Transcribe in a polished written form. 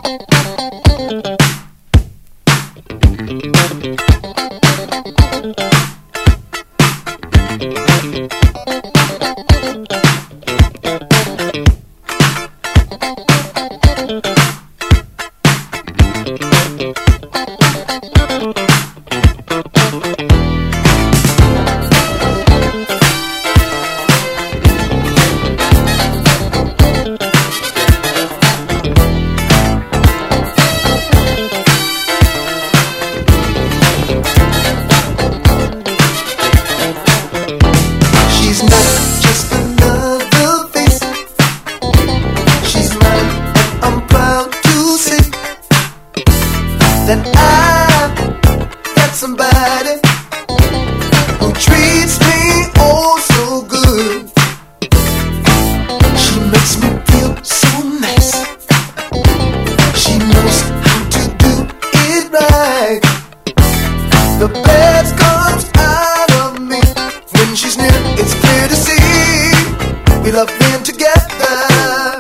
That I've got somebody who treats me oh so good. She makes me feel so nice. She knows how to do it right. The best comes out of me when she's near. It's clear to see we love being together.